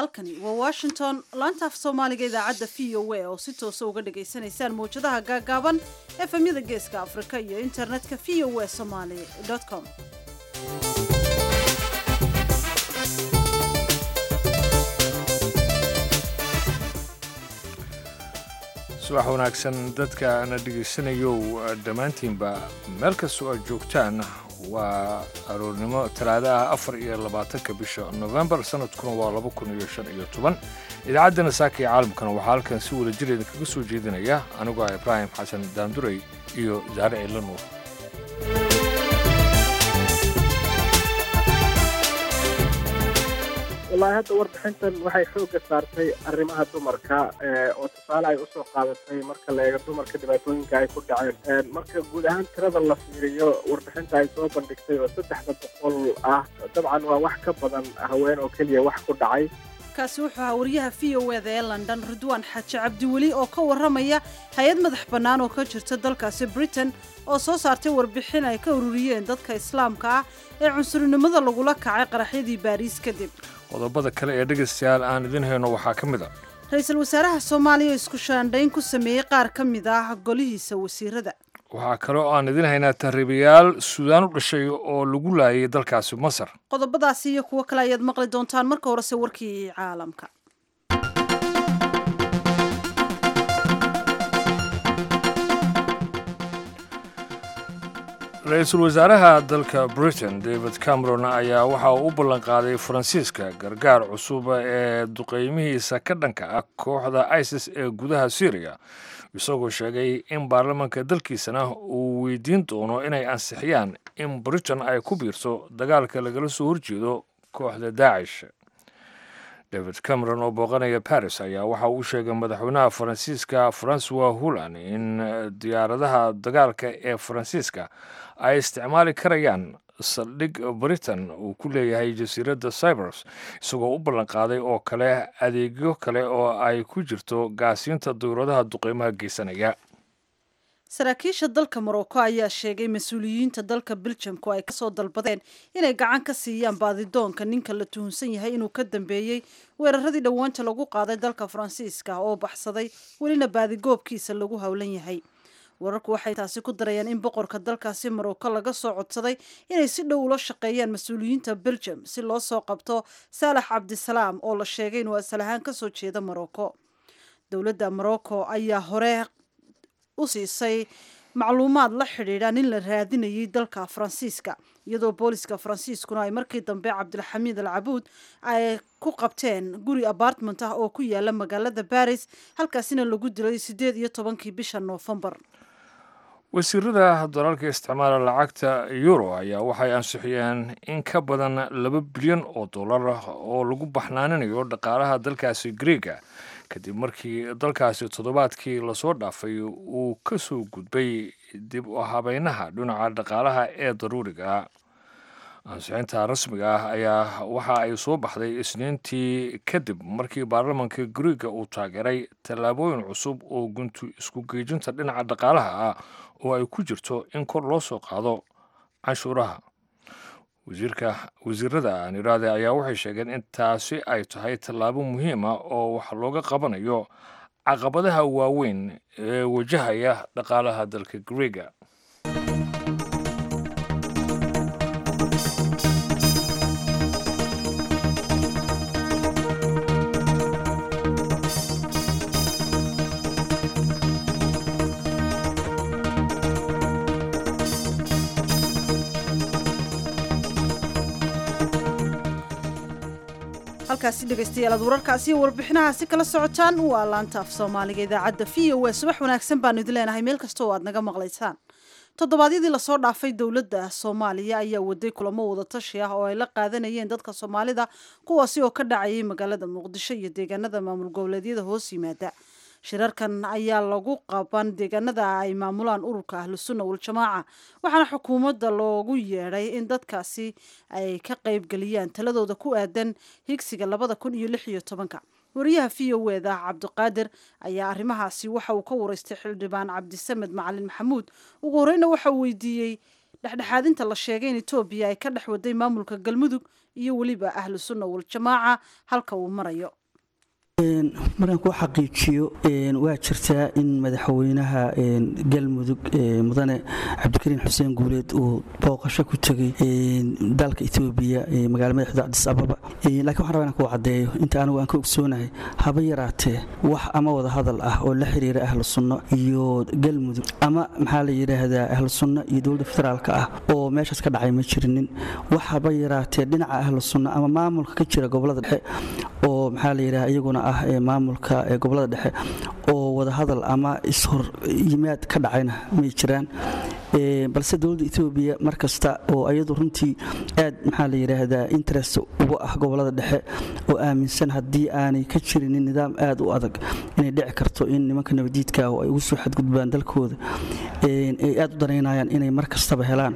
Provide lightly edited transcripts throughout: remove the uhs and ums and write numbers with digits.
halkani waa Washington laanta af Soomaaliga idaacadda VOA oo si toos ah uga dhageysanaysaan mowjadaha gaagaaban FM-yada Geeska Afrika iyo internetka voasomali.com. subax wanaagsan dadka ana dhageysanayo dhammaantiinba meel kastoo aad joogtaan waa aroornimo talaadaha 24 bisha November sanadkuna waa 2015 idaacadana saaka ee caalamkana waxaa halkan si wada jir kaga soo jeedinaya anigoo Ibrahim Xasan Daanduray iyo Zaare Elano والله هذا warbixintan waxay xooga saartay arrimaha dumarka oo tusaale ay u soo qaadatay marka la eego dumarka dhibaatooyinka ay ku dhaceen marka guud ahaan tirada la fiiriyo warbixinta ay soo bandhigtay oo 300 ah dabcan waa wax ka badan haween oo kaliya wax ku dhacay kaasi wuxuu ahaa wariyaha VOA ee London Ridwan Xaaji Cabdiweli oo ka waramaya hay'ad madax bannaan oo ka jirta dalkaasi Britain oo soo saartay warbixin ay ka ururiyeen dadka Islaamka ah ee cunsurinimada lagula kacay qaraxyadii Paris kadib qodobada kale ee dhageystayaal aan idin hayno waxaa ka mid ah ra'iisul wasaaraha Soomaaliya isku shaandhayn ku sameeyay qaar ka mid ah golihiisa wasiirada waxaa kale oo aan idin haynaa tahriibayaal Suudaan u dhashay oo lagu laayay dalkaasi Masar qodobadaasi iyo kuwa kale ayaad maqli doontaan marka hore warkii caalamka ra'iisul wasaaraha dalka Britain David Cameron ayaa waxa uu u ballan qaaday Faransiiska gargaar cusub ee duqeymihiisa ka dhanka ah kooxda ISIS ee gudaha Syria isagoo sheegay in baarlamaanka dalkiisana uu weydiin doono inay ansixiyaan in Britain ay ku biirto dagaalka lagala soo horjeedo kooxda Daesh. David Cameron oo booqanaya Paris ayaa waxa uu sheegay madaxweynaha Faransiiska François Hollande in diyaaradaha dagaalka ee Faransiiska ay isticmaali karayaan saldhig Britain uu ku leeyahay jasiiradda Cyprus isagoo u ballan qaaday oo kale adeegyo kale oo ay ku jirto gaasiinta dawladaha duqeymaha geysanaya saraakiisha dalka Morocco ayaa sheegay mas'uuliyiinta dalka Belgium ay ka soo dalbadeen inay gacan ka siiyaan baadidoonka ninka la tuhunsan yahay inuu ka dambeeyay weeraradii dhawaanta lagu qaaday dalka Faransiiska oo baxsaday welina baadigoobkiisa lagu hawlan yahay wararku waxay taasi ku darayaan in boqorka dalkaasi Morocco laga soo codsaday inay si dhow ula shaqeeyaan mas'uuliyiinta Belgium si loo soo qabto Salah Abdeslam oo la sheegay inuu asal ahaan ka soo jeeda Morocco dawladda Morocco ayaa hore u siisay macluumaad la xiriira in la raadinayay dalka Faransiiska iyadoo booliska Faransiiskuna ay markii dambe Cabdulxamiid Al-Abuud ay ku qabteen guri apartment ah oo ku yaala magaalada Paris halkaasina lagu dilay 18 bisha November wasiirada dalalka isticmaala lacagta euro ayaa waxay ansixiyeen in ka badan 2 bilyan oo dollar oo lagu baxnaaninayo dhaqaalaha dalkaasi Greega kadib markii dalkaasi toddobaadkii la soo dhaafay uu ka soo gudbay dib u habaynaha dhinaca dhaqaalaha ee daruuriga ansixinta rasmiga ah ayaa waxa ay soo baxday Isniintii kadib markii baarlamaanka Greega uu taageeray tallaabooyin cusub oo guntu isku geejinta dhinaca dhaqaalaha ah oo ay ku jirto in kor loo soo qaado canshuuraha wasiirada Niraade ayaa waxay sheegeen in taasi ay tahay tallaabo muhiim ah oo wax looga qabanayo caqabadaha waaweyn ee wajahaya dhaqaalaha dalka Greega halkaasi dhageystayaal wararkaasi iyo warbixinahaasi kala socotaan waa laanta af Soomaaliga idaacadda VOA subax wanaagsan baan idin leenahay meel kasta oo aad naga maqlaysaan toddobaadyadii la soo dhaafay dawladda Soomaaliya ayaa waday kulamo wada tashi ah oo ay la qaadanayeen dadka Soomaalida kuwaasi oo ka dhacayay magaalada Muqdisho iyo deegaanada maamul goboleedyada hoos yimaada shirarkan ayaa lagu qaban deegaanada ay maamulaan ururka Ahlusunna wal Jamaaca waxaana xukuumadda loogu yeeray in dadkaasi ay ka qayb galiyaan taladooda ku aadan higsiga 2016 wariyaha VOA Cabdiqaadir ayaa arrimahaasi waxa uu ka wareystay xildhibaan Cabdisamed Macalin Maxamuud ugu horeyna waxa uu weydiiyay dhexdhexaadinta la sheegay in Itoobiya ay ka dhex waday maamulka Galmudug iyo weliba ahlu sunna wal jamaaca halka uu marayo. markaan ku xaqiijiyo waa jirtaa in madaxweynaha galmudug mudane cabdikariin xuseen guuleed uu booqasho ku tegay dalka Itoobiya magaalada madaxda Addis Ababa laakiin waxaan rabaa inaan ku cadeeyo inta anigu aan ka ogsoonahay haba yaraatee wax ama wada hadal ah oo la xiriira ahlu sunna iyo galmudug ama maxaa la yiraahdaa ahlu sunna iyo dowladda federaalka ah oo meeshaas ka dhacay ma jirinin wax haba yaraatee dhinaca ahlu sunna ama maamulka ka jira gobolada dhexe oo maxaa la yiraahdaa iyaguna ah maamulka gobolada dhexe oo wada hadal ama ishor yimaad ka dhacayna ma jiraan balse dowladda Itoobiya markasta oo ayadu runtii aad maxaa la yiraahdaa interest ugu ah gobolada dhexe oo aaminsan haddii aanay ka jirin nidaam aad u adag inay dhici karto in nimanka nabadiidka ah ay ugu soo xadgudbaan dalkooda ay aad u dareynayaan inay markastaba helaan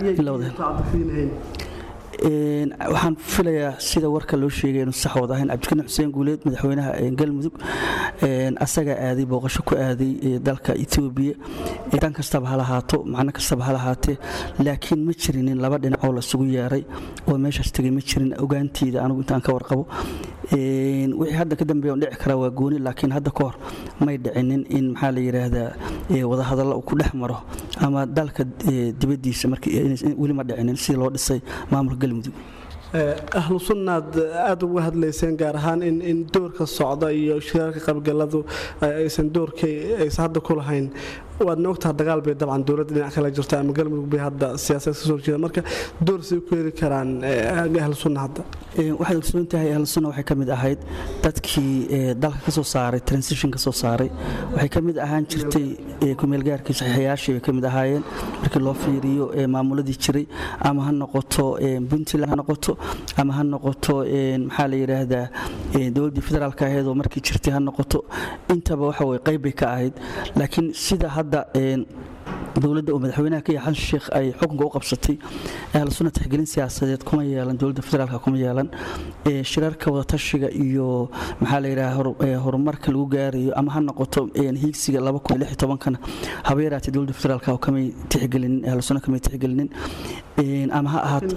waxaan filayaa sida warka loo sheegay inuu sax wada ahayn cabdikariin xuseen guuleed madaxweynaha galmudug asaga aaday booqasho ku aaday dalka Itoobiya tan kastaba ha lahaato macna kastaba ha lahaatee laakiin ma jirin laba dhinac oo la isugu yeeray oo meeshaas tagay ma jirin ogaantiida anigu intaan ka warqabo wixii hadda ka dambeeyo dhici kara waa gooni laakiin hadda ka hor may dhicinin in maxaa la yiraahdaa wada hadal ku dhex maro ama dalka dibadiisa markii wali ma dhicinin si loo dhisay maamulka galmudug ahlu sunnaad aad uga hadlayseen gaar ahaan in doorka socda iyo shirarka qaybgaladu aysan doorkay aysan hadda ku lahayn waadna ogtahay dagaal bay dabcan dowladda dhinac kala jirta ama galmudug bay hadda siyaasad ka soo jeeda marka door say ku heli karaan ahlu sunna hadda waxaad ogsoon tahay ahlu sunna waxay ka mid ahayd dadkii dalka ka soo saaray transition ka soo saaray waxay ka mid ahaan jirtay kumeel gaarkii saxiixayaashii bay ka mid ahaayeen markii loo fiiriyo maamuladii jiray ama ha noqoto Puntland ha noqoto ama ha noqoto maxaa la yiraahdaa dowladda federaalka ahayd oo markii jirtay ha noqoto intaba waxa way qayb bay ka ahayd laakiin sida hadda dowladda oo madaxweynaha ka yahay Sheekh ay xukunka u qabsatay ahlu sunna tixgelin siyaasadeed kuma yeelan dowladda federaalka kuma yeelan shirarka wada tashiga iyo maxaa la yiraahdaa horumarka lagu gaarayo ama ha noqoto hiigsiga 2016 kana habeeraati dowladda federaalka oo kamay tixgelin ahlu sunna kamay tixgelin ama ha ahaato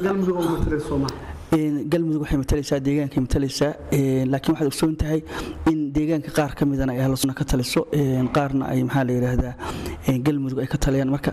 galmudug waxay matalaysaa deegaanka matalaysaa laakiin waxaad ogsoon tahay in deegaanka qaar ka midana ay ahlu sunna ka taliso qaarna ay maxaa la yiraahdaa galmudug ay ka taliyaan marka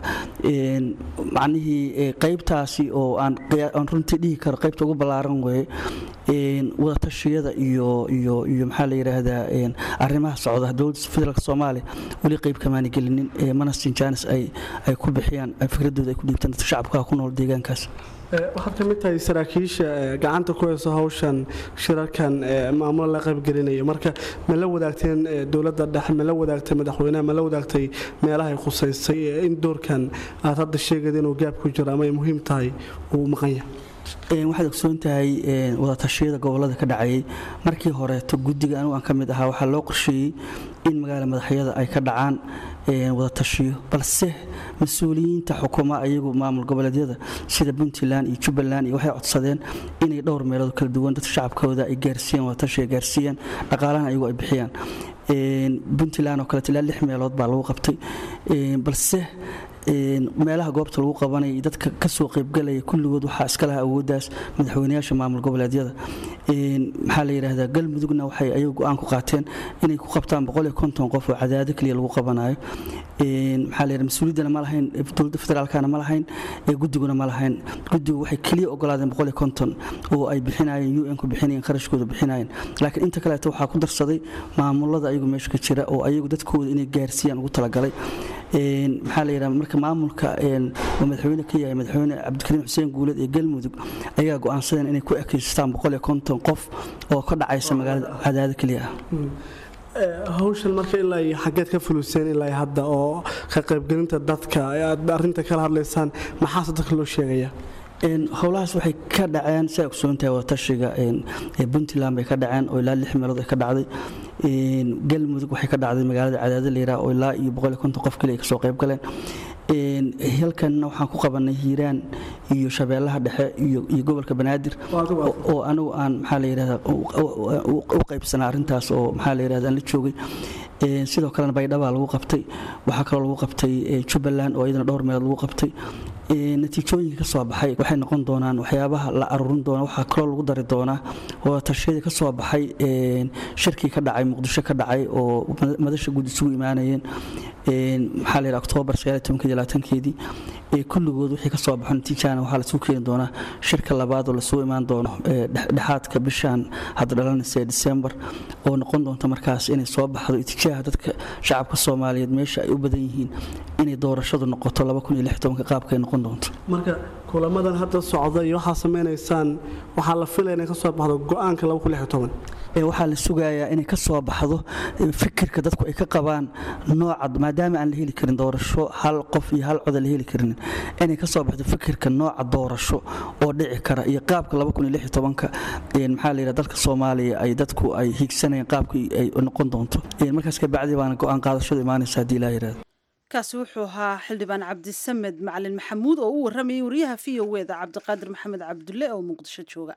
macnihii qaybtaasi oo aan runtii dhihi karo qaybta ugu ballaaran weeye wada tashiyada iyo maxaa la yiraahdaa arrimaha socda dowladda federaalka Soomaaliya wali qayb kamaani gelinin manastin jaanis ay ku bixiyaan fikradooda ay ku dhiibtaan dadka shacabka ku nool deegaankaas waxaad ka mid tahay saraakiisha gacanta ku hayso hawshan shirarkan maamul la qayb gelinayo marka ma la wadaagteen dowladda dhexe ma la wadaagtay madaxweynaha ma la wadaagtay meelaha ay khusaysay in doorkan aad hadda sheegayeen inuu gaab ku jiro ama ay muhiim tahay uu maqan yahay waxaad ogsoon tahay wada tashiyada gobolada ka dhacayay markii horeeto guddiga anigu aan ka mid ahaa waxaa loo qorsheeyey in magaalada madaxyada ay ka dhacaan wada tashiyo balse mas-uuliyiinta xukuma ayagu maamul goboleedyada sida Puntland iyo Jubbaland iyo waxay codsadeen inay dhowr meelood kala duwan dadka shacabkooda ay gaarsiiyaan wada tashiyo gaarsiiyaan dhaqaalaha ayagu ay bixiyaan Puntland oo kale ilaa 6 meelood baa lagu qabtay balse meelaha goobta lagu qabanay dadka ka soo qayb galay kulligood waxa iska laha awoodaas madaxweynayaasha maamul goboleedyada maxaa la yiraahdaa galmudugna waxay ayagu go'aan ku qaateen inay ku qabtaan 150 qof oo cadaado kaliya lagu qabanayo maxaa la yiraahdaa mas'uuliyadana ma lahayn dowladda federaalkana ma lahayn guddiguna ma lahayn guddigu waxay kaliya ogolaadeen 150 oo ay bixinayeen UN ku bixinayeen qarashkooda bixinayeen laakiin inta kale waxa ku darsaday maamulada ayagu meesha ka jira oo ayagu dadkooda inay gaarsiiyaan ugu talagalay maxaa la yiraahdaa marka maamulka madaxweyne ka yahay madaxweyne cabdikariin xuseen guuleed ee galmudug ayaa go'aansadeen inay ku ekeystaan 150 qof oo ka dhacaysa magaalada cadaado kaliya hawshan marka ilaa xageed ka fuluseen ilaa hadda oo ka qaybgelinta dadka aad arinta kala hadlaysaan maxaa dadka loo sheegaya howlahaas waxay ka dhaceen si ay ogsoon tahay wada tashiga Puntland bay ka dhaceen oo ilaa 6 meelood ay ka dhacday galmudug waxay ka dhacday magaalada cadaado la yiraahdo oo ilaa 150 qof kale ay ka soo qayb galeen halkan waxaan ku qabanay Hiiraan iyo Shabeellaha Dhexe iyo gobolka Banaadir oo anigu aan maxaa la yiraahdaa u qaybsanaa arintaas oo maxaa la yiraahdaa la joogay sidoo kale Baydhabo lagu qabtay waxa kale lagu qabtay Jubbaland oo iyadana dhowr meelood lagu qabtay natiijooyinka ka soo baxay waxay noqon doonaan waxyaabaha la aruurin doona waxaa kaloo lagu dari doonaa oo tashiyadii ka soo baxay shirkii ka dhacay muqdisho ka dhacay oo madasha guud isugu imaanayeen maxaa la yidhaha Oktoobar 19-keedii kulligood wixii ka soo baxo natiijana waxaa la soo keeni doonaa shirka labaad oo la soo imaan doono dhexaadka bishan hadda dhalanaysa December oo noqon doonta markaas inay soo baxdo itijaaha dadka shacabka Soomaaliyeed meesha ay u badan yihiin inay doorashadu noqoto 2016 qaabka ay noqon doonto marka kulamadan hadda socda iyo waxa sameeynaysan waxa la filayaa inay ka soo baxdo go'aanka 2016 waxaa la sugayaa inay ka soo baxdo fikirka dadku ay ka qabaan nooca maadaama aan la heli karin doorasho hal qof iyo hal cod la heli karin inay ka soo baxdo fikirka nooca doorasho oo dhici kara iyo qaabka 2016 maxaa la yiraahdaa dalka Soomaaliya ay dadku ay higsanayeen qaabkii ay noqon doonto markaas ka bacdi baan go'aan qaadashada imaanaysa hadii la yiraahdo kaasi wuxuu ahaa xildhibaan cabdisamed macalin maxamuud oo u waramayay wariyaha VOA-da cabdiqaadir maxamed cabdulle oo muqdisho jooga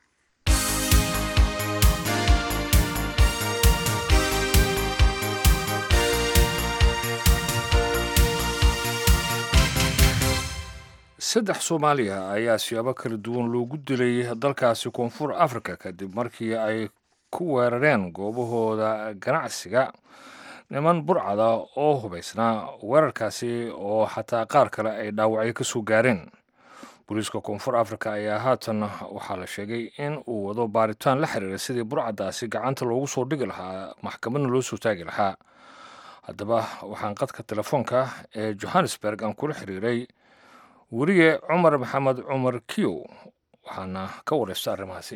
saddex Soomaaliya ayaa siyaabo kala duwan loogu dilay dalkaasi Koonfur Afrika kadib markii ay ku weerareen goobahooda ganacsiga niman burcada oo hubaysnaa weerarkaasi oo xataa qaar kale ay dhaawacyo ka soo gaareen booliiska Koonfur Afrika ayaa haatan waxaa la sheegay in uu wado baaritaan la xiriira sidii burcadaasi gacanta loogu soo dhigi lahaa maxkamadna loo soo taagi lahaa haddaba waxaan qadka telefoonka ee Johannesburg aan kula xiriiray wariye Cumar Maxamed Cumar Kiyo waxaana ka wareystay arrimahaasi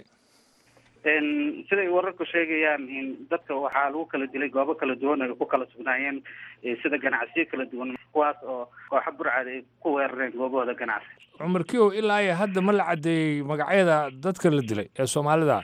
siday wararku sheegayaan in dadka waxaa lagu kala dilay goobo kala duwan ay ku kala sugnaayeen sida ganacsiyo kala duwan kuwaas oo kooxo burcad ay ku weerareen goobahooda ganacsi Cumar Kiyo ilaa ay hadda ma la cadeeyay magacyada dadka la dilay ee Soomaalida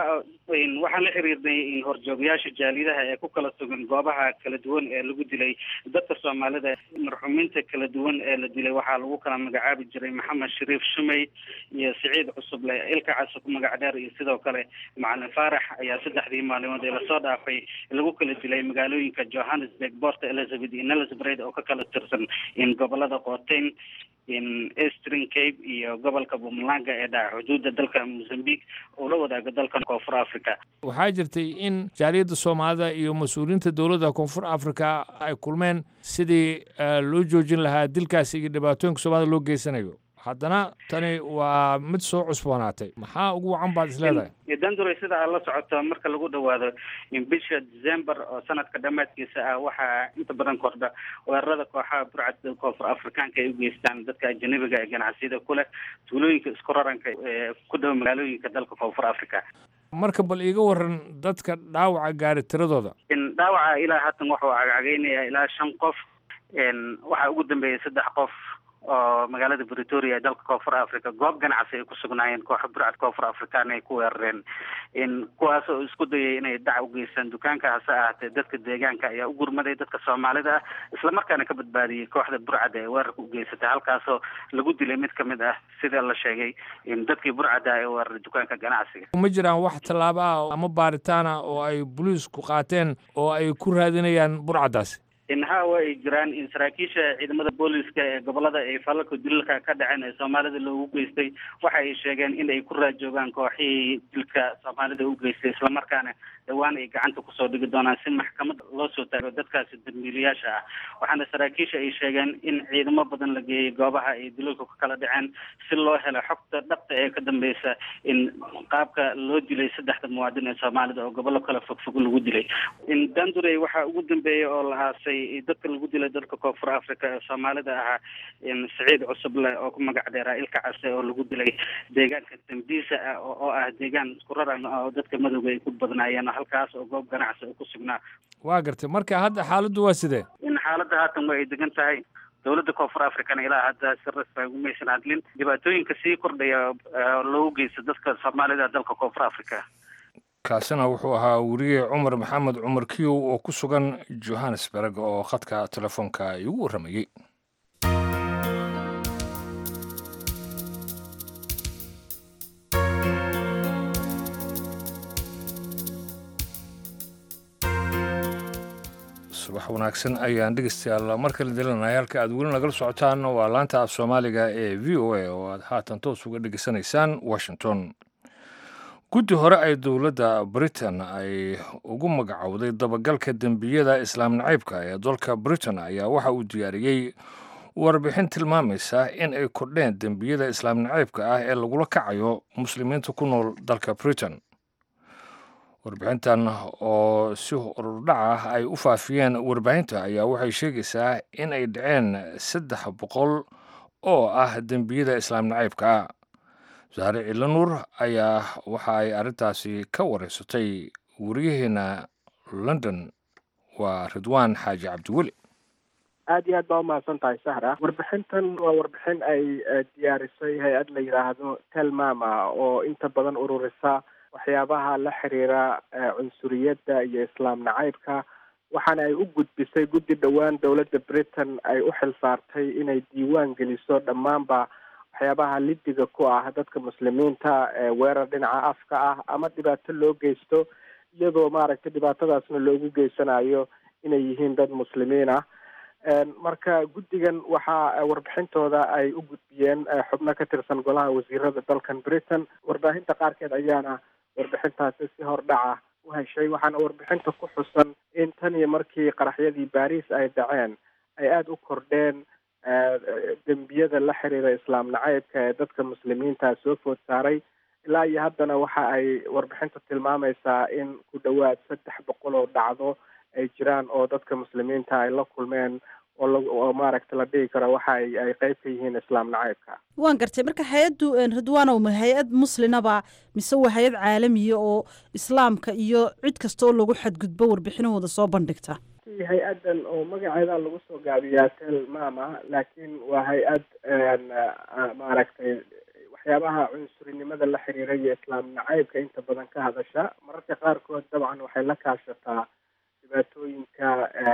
waxaan la xiriirnay in horjoogayaasha jaalidaha ee ku kala sugan goobaha kala duwan ee lagu dilay dadka Soomaalida marxuuminta kala duwan ee la dilay waxaa lagu kala magacaabi jiray Maxamed Shariif Shumay iyo Saciid Cusuble ilka casub magac dheer iyo sidoo kale Macalin Faarax ayaa saddexdii maalmood ee la soo dhaafay lagu kala dilay magaalooyinka Johannesburg, Port Elizabeth iyo Nelspruit oo ka kala tirsan in gobolada Gauteng in Eastern Cape iyo gobolka Mpumalanga ee dhaca xuduudda dalka Mozambique oo la wadaaga dalka Koonfur Afrika waxaa jirtay in jaaliyadda Soomaalida iyo mas'uuliyiinta dowladda Koonfur Afrika ay kulmeen sidii loo joojin lahaa dilkaasi iyo dhibaatooyinka Soomaalida loo geysanayo haddana tani waa mid soo cusboonaatay maxaa ugu wacan baad isleedahay danduray sida aad la socoto marka lagu dhawaado in bisha December oo sanadka dhammaadkiisa ah waxaa inta badan kordha weerarada kooxaha burcadda Koonfur Afrikaanka ay u geystaan dadka ajnabiga ee ganacsiyada ku leh tuulooyinka isku raranka ee ku dhow magaalooyinka dalka Koonfur Afrika marka bal iiga waran dadka dhaawaca gaari tiradooda in dhaawaca ilaa haatan wuxuu cagcageynayaa ilaa 5 qof waxaa ugu dambeeyay 3 qof oo magaalada Pretoria ee dalka Koonfur Afrika goob ganacsi ay ku sugnaayeen kooxo burcad Koonfur Afrikaan ay ku weerareen in kuwaas oo isku dayay inay dhac u geystaan dukaankaas ahaatee dadka deegaanka ayaa u gurmaday dadka Soomaalida isla markaana ka badbaadiyay kooxda burcad ee weerarka u geysatay halkaasoo lagu dilay mid ka mid ah sida la sheegay in dadkii burcada ay weeraray dukaanka ganacsiga ma jiraan wax tallaabo ah ama baaritaan ah oo ay booliisku qaateen oo ay ku raadinayaan burcadaasi in hawa ay jiraan in saraakiisha ciidamada booliska ee gobolada ay falalka dilka ka dhaceen ee Soomaalida loogu geystay waxa ay sheegeen in ay ku raajoogaan kooxihii dilka Soomaalida u geystay isla markaana dhawaan ay gacanta ku soo dhigi doonaan si maxkamad loo soo taago dadkaasi dambiilayaasha ah waxaana saraakiisha ay sheegeen in ciidamo badan la geeyay goobaha ay dilka ku kala dhaceen si loo helo xogta dhabta ee ka dambaysa in qaabka loo dilay saddexda muwaadin ee Soomaalida oo gobollo kala fogfog lagu dilay in Danduray waxa ugu dambeeyay oo la aasay dadka lagu dilay dalka Koonfur Afrika ee Soomaalida ahaa in Saciid Cusuble oo ku magac dheeraa ilka case oo lagu dilay deegaanka Tambisa oo ah deegaan isku raran oo dadka madowga ay ku badnaayeen halkaas oo goob ganacsi ku sugnaa waa gartay marka hadda xaaladdu waa sidee in xaaladda haatan way degan tahay dowladda Koonfur Afrika ilaa hadda si rasmi ah uma aysan hadlin dhibaatooyinka sii kordhaya loo geysto dadka Soomaalida dalka Koonfur Afrika kaasina wuxuu ahaa wariye Cumar Maxamed Cumar Kiyo oo ku sugan Johannesburg oo khadka telefoonka igu waramayay subax wanaagsan ayaan dhegeystayaal markale dilanahay halka aad weli nagala socotaan waa laanta af soomaaliga ee v o a oo aad haatan toos uga dhegeysanaysaan washington guddi hore ay dowladda britain ay ugu magacowday dabagalka dembiyada islaam nacaybka ee dalka britain ayaa waxa uu diyaariyey warbixin tilmaamaysa in ay kordheen dembiyada islaam nacaybka ah ee lagula kacayo muslimiinta ku nool dalka britain warbixintan oo si horudhac ah ay u faafiyeen warbaahinta ayaa waxay sheegaysaa in ay dhaceen 300 oo ah dembiyada islaam nacaybka ah saare cilanuur ayaa waxa ay arrintaasi ka wareysatay wariyaheena london waa ridwaan xaaji cabdiweli aad iyo aad baa umahadsan tahay sahra warbixintan waa warbixin ay diyaarisay hay-ad la yidhaahdo telmama oo inta badan ururisa waxyaabaha la xiriira cunsuriyadda iyo islaam nacaybka waxaana ay u gudbisay guddi dhowaan dowladda britain ay u xilsaartay inay diiwaan geliso dhammaanba waxyaabaha lidiga ku ah dadka muslimiinta weerar dhinaca afka ah ama dhibaato loo geysto iyadoo maaragtay dhibaatadaasna loogu geysanayo inay yihiin dad muslimiin ah marka guddigan waxaa warbixintooda ay u gudbiyeen xubno ka tirsan golaha wasiirada dalkan britain warbaahinta qaarkeed ayaana warbixintaasi si hordhaca u heshay waxaana warbixinta ku xusan in tan iyo markii qaraxyadii baris ay dhaceen ay aada u kordheen dembiyada la xiriira islaam nacaybka ee dadka muslimiinta soo food saaray ilaa iyo haddana waxa ay warbixinta tilmaamaysaa in ku dhowaad 300 oo dhacdo ay jiraan oo dadka muslimiinta ay la kulmeen oo maaragta la dhihi karo waxa ay qayb ka yihiin islaam nacaybka waan gartay marka hay-addu ridwaanow ma hay-ad muslinaba mise waa hay-ad caalamiya oo islaamka iyo cid kasta oo lagu xadgudbo warbixinahooda soo bandhigta hay-adan oo magaceeda lagu soo gaabiyaa telmama laakiin waa hay-ad maaragtay waxyaabaha cunsurinimada la xiriira iyo islaam nacaybka inta badan ka hadasha mararka qaarkood dabcan waxay la kaashataa dhibaatooyinka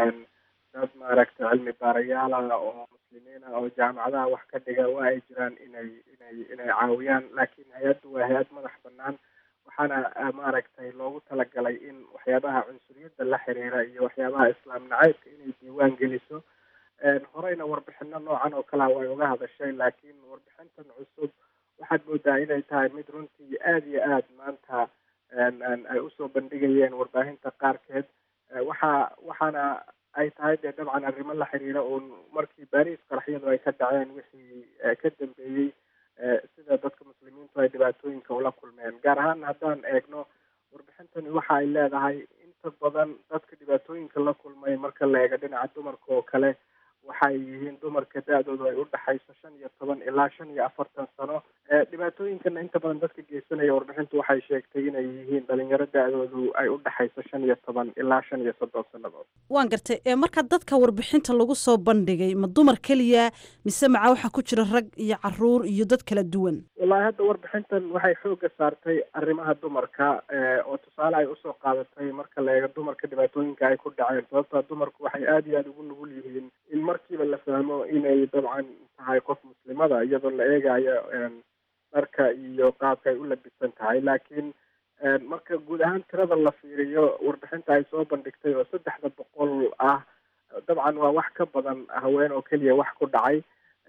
dad maaragtay cilmi baarayaala oo muslimiina oo jaamacadaha wax ka dhiga waa ay jiraan inay caawiyaan laakiin hay-addu waa hay-ad madax banaan waxaana maaragtay loogu talagalay in waxyaabaha cunsuriyadda la xiriira iyo waxyaabaha islaam nacaybka inay diiwaan geliso horeyna warbixino noocan oo kalea way uga hadashay laakiin warbixintan cusub waxaad moodaa inay tahay mid runtii aada iyo aad maanta ay usoo bandhigayeen warbaahinta qaarkeed waxaana ay tahay dee dabcan arrimo la xiriira oo markii baris qaraxyadu ay ka dhaceen wixii ka dambeeyey sida dadka muslimiintu ay dhibaatooyinka ula kulmeen gaar ahaan haddaan eegno warbixintani waxa ay leedahay inta badan dadka dhibaatooyinka la kulmay marka la eego dhinaca dumarka oo kale waxay yihiin dumarka da-doodu ay u dhaxayso 15 ilaa 45 sano dhibaatooyinkana inta badan dadka geysanaya warbixintu waxay sheegtay inay yihiin dhalinyaro da-doodu ay u dhaxayso 15 ilaa 35 sannadood waan gartay marka dadka warbixinta lagu soo bandhigay ma dumar keliya mise maca waxa ku jira rag iyo caruur iyo dad kala duwan wallaahi hadda warbixintan waxay xooga saartay arrimaha dumarka oo tusaale ay usoo qaadatay marka la eego dumarka dhibaatooyinka ay ku dhaceen sababtaa dumarku waxay aada iyo aada ugu nugul yihiin in markiiba la fahmo inay dabcan tahay qof muslimada iyadoo la eegayo dharka iyo qaabka ay u labisan tahay laakiin marka guud ahaan tirada la fiiriyo warbixinta ay soo bandhigtay oo 300 ah dabcan waa wax ka badan haween oo keliya wax ku dhacay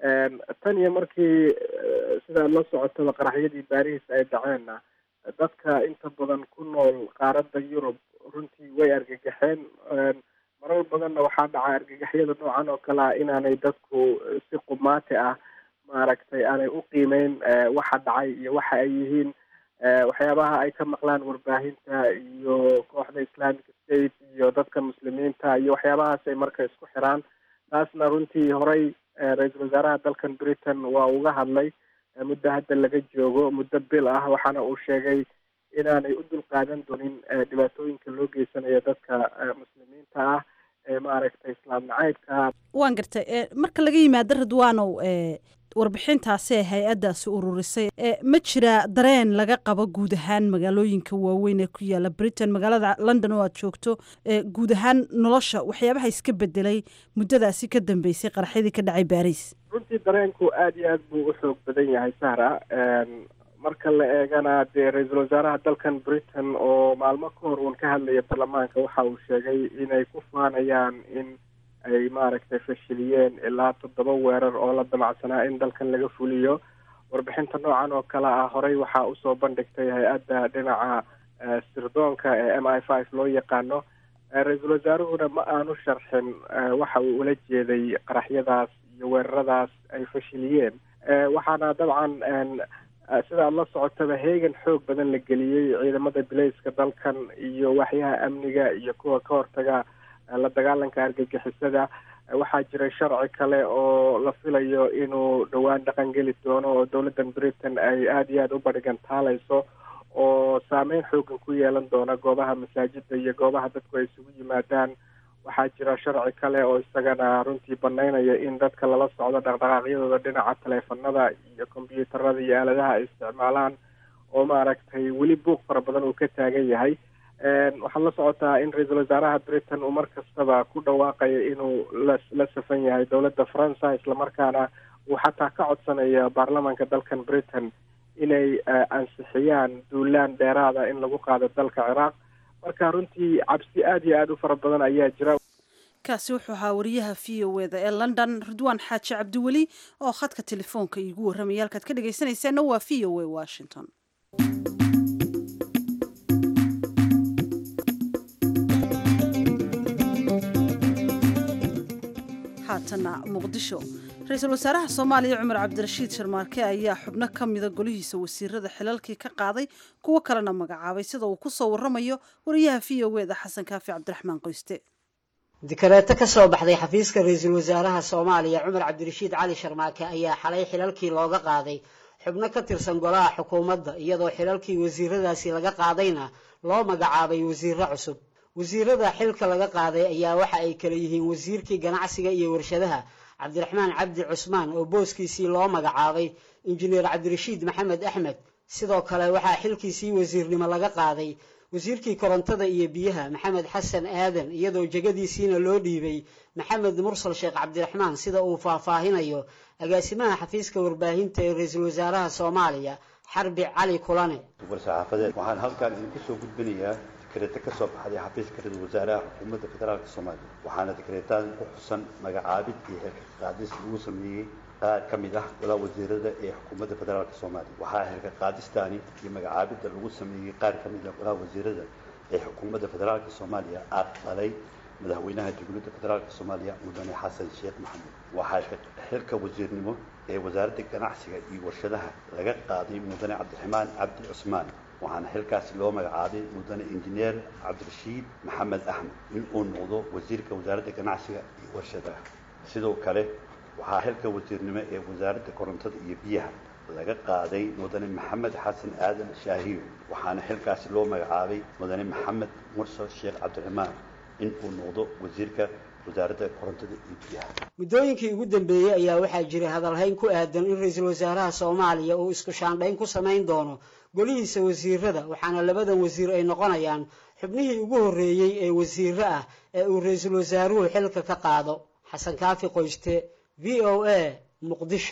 tan iyo markii sidaa la socotaba qaraxyadii baris ay dhaceenna dadka inta badan ku nool qaaradda yurub runtii way argagaxeen marar badanna waxaa dhaca argagaxyada noocan oo kale ah inaanay dadku si qumaati ah maaragtay aanay u qiimeyn waxa dhacay iyo waxa ay yihiin waxyaabaha ay ka maqlaan warbaahinta iyo kooxda islamic state iyo dadka muslimiinta iyo waxyaabahaas ay marka isku xiraan taasna runtii horey ra-iisul wasaaraha dalkan britain waa uga hadlay muddo hadda laga joogo muddo bil ah waxaana uu sheegay inaanay u dulqaadan doonin dhibaatooyinka loo geysanayo dadka muslimiinta ah ee maaragtay islaam nacaybka waan gartay marka laga yimaado ridwaanow warbixintaasi ee hay-addaasi ururisay ma jira dareen laga qabo guud ahaan magaalooyinka waaweyn ee ku yaala britain magaalada london oo aad joogto guud ahaan nolosha waxyaabaha iska bedelay muddadaasi ka dambeysay qaraxyadii ka dhacay baris runtii dareenku aada iyo aad buu u xoog badan yahay sahra marka la eegana dee ra-iisul wasaaraha dalkan Britain oo maalmo ka hor uun ka hadlaya baarlamaanka waxa uu sheegay inay ku faanayaan in ay maaragtay fashiliyeen ilaa 7 weerar oo la damacsanaa in dalkan laga fuliyo. warbixinta noocan oo kale ah horey waxaa usoo bandhigtay hay-adda dhinaca sirdoonka ee MI5 loo yaqaano. ra-iisul wasaaruhuna ma aanu sharxin waxa uu ula jeeday qaraxyadaas iyo weeraradaas ay fashiliyeen. waxaana dabcan sida aad la socotaba heegan xoog badan la geliyey ciidamada bilayska dalkan iyo waxyaha amniga iyo kuwa ka hortaga la dagaalanka argagixisada. waxaa jiray sharci kale oo la filayo inuu dhowaan dhaqan geli doono oo dowladdan Britain ay aada iyo aada u badhigantaalayso oo saameyn xoogan ku yeelan doona goobaha masaajida iyo goobaha dadku ay isugu yimaadaan. waxaa jira sharci kale oo isagana runtii banaynaya in dadka lala socdo dhaqdhaqaaqyadooda dhinaca taleefanada iyo kombiyuutarada iyo aaladaha ay isticmaalaan oo maaragtay weli buuq fara badan uu ka taagan yahay. waxaad la socotaa in ra-iisul wasaaraha Britain uu mar kastaba ku dhawaaqayo inuu la safan yahay dowladda Faransa, islamarkaana uu xataa ka codsanaya baarlamaanka dalkan Britain inay ansixiyaan duulaan dheeraada in lagu qaado dalka Ciraaq. marka runtii cabsi aada iyo aada u fara badan ayaa jira. kaasi wuxuu ahaa wariyaha VOA ee London Ridwaan Xaaji Cabdiweli oo khadka telefoonka iigu warramaya. halkaad ka dhagaysanaysaana waa VOA Washington. haatana Muqdisho. ra-iisul wasaaraha Soomaaliya Cumar Cabdirashiid Sharmaarke ayaa xubno ka mida golihiisa wasiirada xilalkii ka qaaday kuwa kalena magacaabay sida uu ku soo warramayo wariyaha VOA Xasan Kaafi Cabdiraxmaan Qoyste. dikreeto ka soo baxday xafiiska ra-iisul wasaaraha Soomaaliya Cumar Cabdirashiid Cali Sharmaarke ayaa xalay xilalkii looga qaaday xubno ka tirsan golaha xukuumadda iyadoo xilalkii wasiiradaasi laga qaadayna loo magacaabay wasiiro cusub. wasiirada xilka laga qaaday ayaa waxa ay kala yihiin wasiirkii ganacsiga iyo warshadaha Cabdiraxmaan Cabdi Cusmaan oo booskiisii loo magacaabay injineer Cabdirashiid Maxamed Axmed. sidoo kale waxaa xilkiisii wasiirnimo laga qaaday wasiirkii korontada iyo biyaha Maxamed Xasan Aadan iyadoo jagadiisiina loo dhiibay Maxamed Mursal Sheekh Cabdiraxmaan sida uu faahfaahinayo agaasimaha xafiiska warbaahinta ee ra-iisul wasaaraha Soomaaliya Xarbi Cali Kulane. waxaan halkaan idinku soo gudbinayaa dikreeto ka soo baxday xafiiska ra-iisul wasaaraha xukuumadda federaalka Soomaaliya. waxaana dikreetadan ku xusan magacaabid iyo xilka qaadis lagu sameeyey qaar ka mid ah golaha wasiirada ee xukuumadda federaalka Soomaaliya. waxaa xilka qaadistaani iyo magacaabidda lagu sameeyey qaar ka mid ah golaha wasiirada ee xukuumadda federaalka Soomaaliya aqbalay madaxweynaha dowladda federaalka Soomaaliya Mudane Xasan Sheekh Maxamuud. waxaa xilka wasiirnimo ee wasaaradda ganacsiga iyo warshadaha laga qaaday Mudane Cabdiraxmaan Cabdi Cusmaan. waxaana xilkaasi loo magacaabay Mudane injineer Cabdirashiid Maxamed Axmed in uu noqdo wasiirka wasaaradda ganacsiga iyo warshadaha. sidoo kale waxaa xilka wasiirnimo ee wasaaradda korontada iyo biyaha laga qaaday Mudane Maxamed Xasan Aadan Shaahiyo. waxaana xilkaasi loo magacaabay Mudane Maxamed Mursal Sheekh Cabdiraxmaan in uu noqdo wasiirka wasaaradda korontada iyo biyaha. muddooyinkii ugu dambeeyay ayaa waxaa jiray hadalhayn ku aadan in ra-iisul wasaaraha Soomaaliya uu isku shaandhayn ku samayn doono golihiisa wasiirada, waxaana labadan wasiir ay noqonayaan xubnihii ugu horreeyay ee wasiiro ah ee uu ra-iisul wasaaruhu xilka ka qaado. Xasan Kaafi Qoyste, VOA, Muqdisho.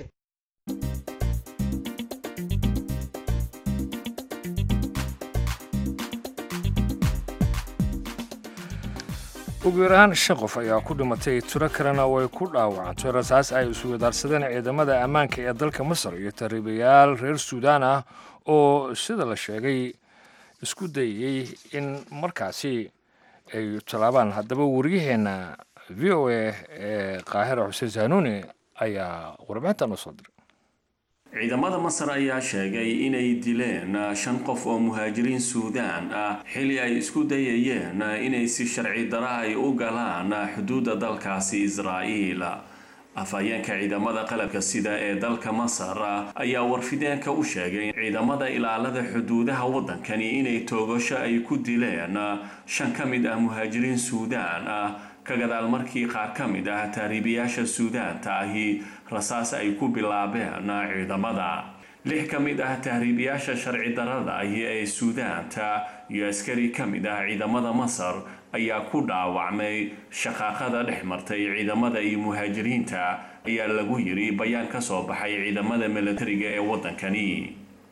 ugu yaraan 5 qof ayaa ku dhimatay tiro kalena way ku dhaawacantay rasaas ay isu wadaarsadeen ciidamada ammaanka ee dalka Masar iyo tariibayaal reer Suudaan ah oo sida la sheegay isku dayay in markaasi ay talaabaan. haddaba wariyaheena VOA ee Qaahira Xuseen Zanuuni ayaa warbixintan u soo diray. ciidamada Masar ayaa sheegay inay dileen 5 qof oo muhaajiriin Suudaan ah xilli ay isku dayayeen inay si sharci darro ay u galaan xuduudda dalkaasi Israa'iil. afhayeenka ciidamada qalabka sida ee dalka Masar ayaa warfideenka u sheegay ciidamada ilaalada xuduudaha wadankani inay toogasho ay ku dileen 5 ka mid ah muhaajiriin Suudaan ah ka gadaal markii qaar ka mid ah taariibiyaasha Suudaanta ahi rasaas ay ku bilaabeen ciidamada. 6 ka mid ah taariibiyaasha sharci darrada ahi ee Suudaanta iyo askari ka mid ah ciidamada Masar ayaa ku dhaawacmay shaqaaqada dhex martay ciidamada iyo muhaajiriinta ayaa lagu yiri bayaan ka soo baxay ciidamada militariga ee wadankani.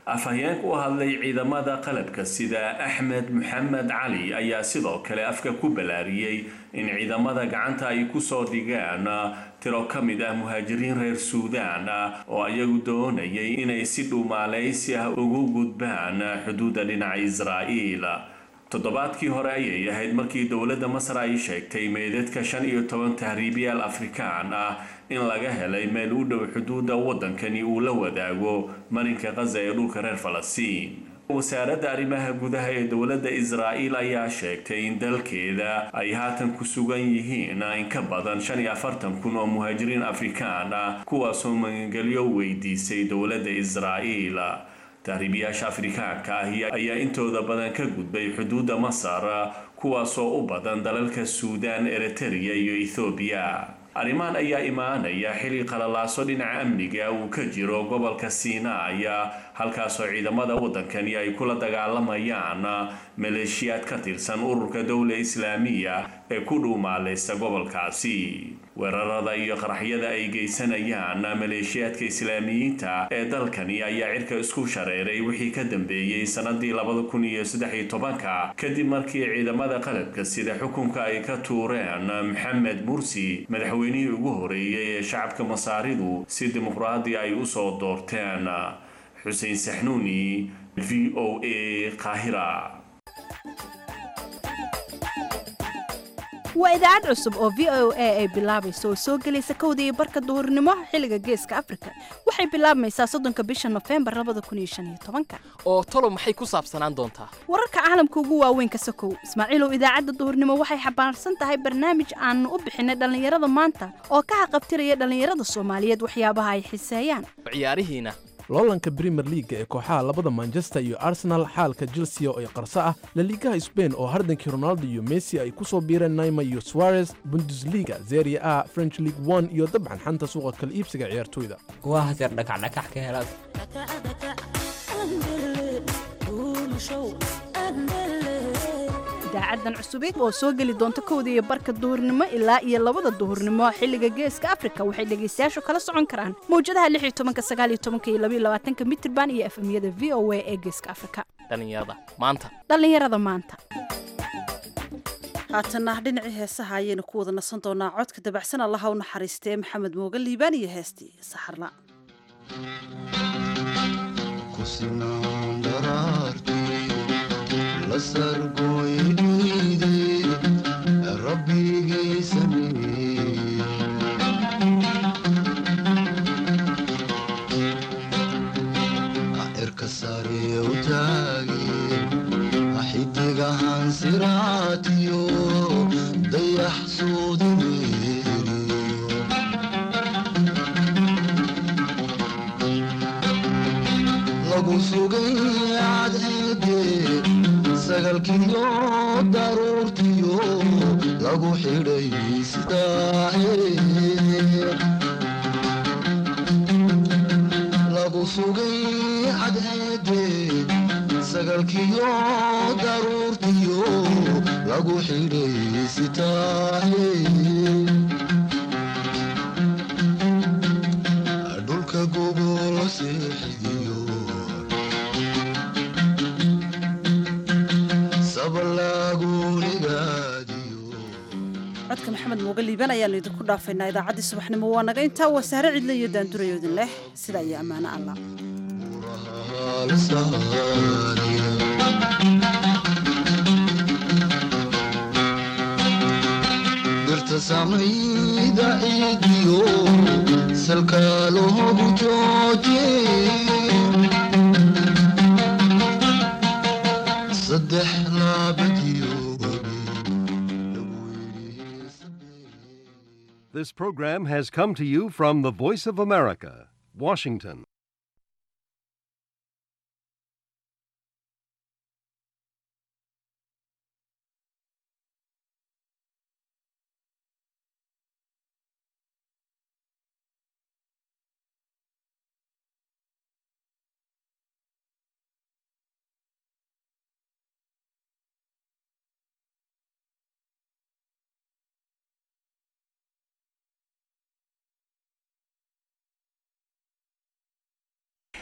afhayeenka u hadlay ciidamada qalabka sida axmed maxamed cali ayaa sidoo kale afka ku balaariyey in ciidamada gacanta ay kusoo dhigaan tiro ka mid ah muhaajiriin reer suudaan oo iyagu doonayay inay si dhumaalaysi ah ugu gudbaan xuduudda dhinaca israa'iil toddobaadkii hore ayay ahayd markii dowladda masar ay sheegtay meydadka 15 tahriibiyaal afrikaan ah in laga helay meel u dhow xuduudda waddankani uu la wadaago marinka Gaza ee dhulka reer Falastiin. wasaaradda arrimaha gudaha ee dowladda Israa'iil ayaa sheegtay in dalkeeda ay haatan ku sugan yihiin in ka badan 45,000 oo muhaajiriin afrikaan ah kuwaasoo magangelyo weydiisay dowladda Israa'iil. tahriibiyaasha afrikaanka ayaa intooda badan ka gudbay xuduudda Masar kuwaasoo u badan dalalka Suudaan, Eritrea iyo Ethiopia. arrimahan ayaa imaanaya xilli qalalaaso dhinaca amniga uu ka jiro gobolka Sinai halkaasoo ciidamada waddankani ay kula dagaalamayaan maleeshiyaad ka tirsan ururka dowladda Islaamiga ee ku dhuumaaleysta gobolkaasi. weerarada iyo qaraxyada ay geysanayaan maleeshiyaadka Islaamiyiinta ee dalkani ayaa cirka isku shareeray wixii ka dambeeyay sanadii 2013 kadib markii ciidamada qalabka sida xukunka ay ka tuureen Maxamed Mursi madaxweynihii ugu horeeyay ee shacabka Masaaridu si dimuqraadi ay u soo doorteen. Xuseen Saxnuuni, VOA, Qaahira. waa idaacad cusub oo VOA ay bilaabayso oo soo gelaysa 1:00 duhurnimo xilliga Geeska Afrika. waxay bilaabmaysaa 3 bisha November 2015. oo tolo maxay ku saabsanaan doontaa? wararka caalamka ugu waaweyn ka sokow. Ismaaciilow, idaacadda duhurnimo waxay xabaarsan tahay barnaamij aan u bixinay dhalinyarada maanta oo ka xaqabtiraya dhalinyarada Soomaaliyeed waxyaabaha ay xiiseeyaan. ciyaarihiina loolanka Premier League ee kooxaha labada Manchester iyo Arsenal, xaalka Chelsea oo ay qarso ah, La Liga Spain oo hardankii Ronaldo iyo Messi ay ku soo biireen Neymar iyo Suarez, Bundesliga, Serie A, French League 1 iyo dabcan xanta suuqa kala iibsiga ciyaartoyda. waa haseer dhakac ka helaad idaacadan cusubeed oo soo geli doonta 1:00 duhurnimo ilaa iyo 2 duhurnimo xilliga Geeska Afrika. waxay dhageystayaashu kala socon karaan mowjadaha 16, 19 iyo 22 mitirban iyo FM-yada VOA ee Geeska Afrika. dhalinyarada maanta haatana dhinacii heesaha ayaynu ku wada nasan doonaa codka dabacsan allaha u naxariistee Maxamed Mooga Liibaan iyo heestii Saxarla. xidigahan siraatiyo dayax suudineriyo lagu sugay cadceede sagalkiyo daruurtiyo lagu xidhay sidaahe lagu sugay cadceede sagalkiyo daruurtiyo lagu xidhay sitaahe dhulka gobol seexiyo sabalaagunigaadiyo codka Maxamed Mooga Liibaan ayaanu idinku dhaafaynaa idaacaddii subaxnimo. waa naga intaa wasaare cidla iyo daandurayoodin leh sida iyo ammaano Allah. dirta samayda ciidiyo salka loogu jooje saddex laabadiyo. This program has come to you from the Voice of America, Washington.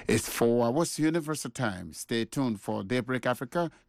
It's 4 hours Universal Time. Stay tuned for Daybreak Africa